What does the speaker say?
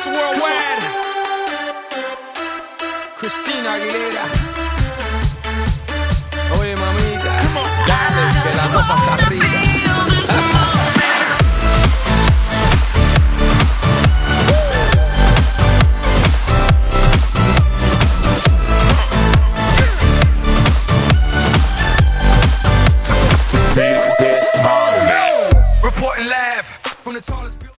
Remix Worldwide. Cristina Aguilera. Oye, mamita, dale, que la cosa está